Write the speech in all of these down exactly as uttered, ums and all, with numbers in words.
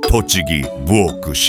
栃木ボークシ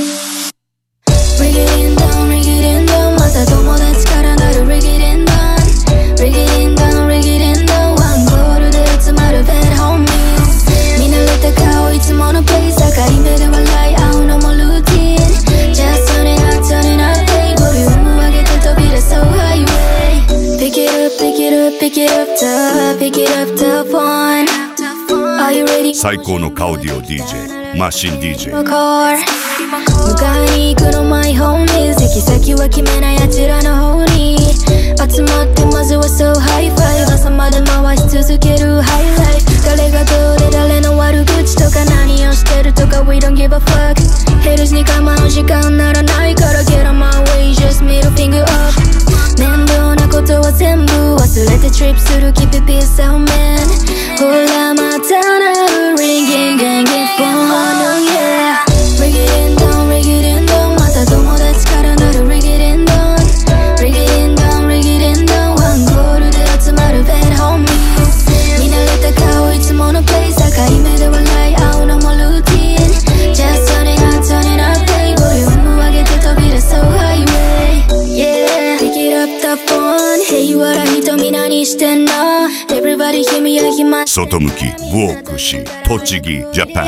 最高のカオディオ ディージェー マシン ディージェー迎えに行くのマイホーム行き先は決めないあちらの方に集まってまずはそうハイファイブ朝まで回し続けるハイライフ誰がどうで誰の悪口とか何をしてるとか We don't give a fuck ヘルスに構う時間ならないから Get on my way just middle finger up 面倒なことは全部忘れてトリップする Keep it peace out man ほらまたなる Ringing gang gang phone yeah Ring it in down ring it in down また友達からなる Ring it in down Ring it in down ring it in down ワンゴールで集まる Bad homies 見慣れた顔いつものプレイ境目で笑い合うのもルーティン Just turn it up turn it up play ボリューム上げて飛び出そう Highway Yeah pick it up the phone Hey 笑い人みんなにしてんの Everybody hear meや暇外向きボークシ栃木ジャパン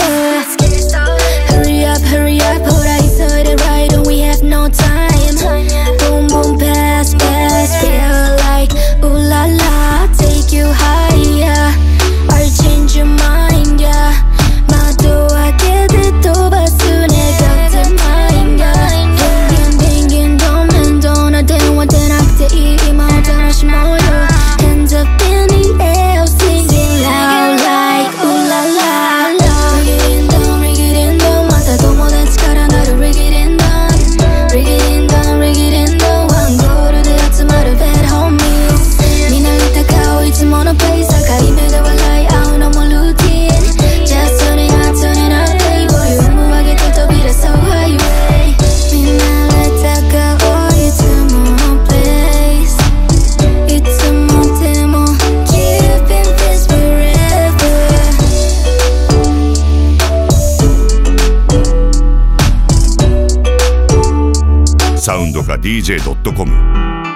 Hurry up hurry up ほら急いで Right and we have no time Boom boom pass pass Feel like ooh la la Take you higher I'll change your mind yeah 窓開けて飛ばす願ってmind yeah Bing bing bing ど面倒な電話出なくていい今を楽しもうよ Hands up in the air singing loud like ooh la la la Ring it in down ring it in down また友達からなる Ring it in down Ring it in down ring it in down ワンゴールで集まる Bad homies 見慣れた顔いつものプレイ境目で笑い合うのもルーティン Just turn it up turn it up play ボリューム上げて飛び出そう Highway 見慣れた顔いつものプレイいつもでも Keeping this forever サウンドか ディージェードットコム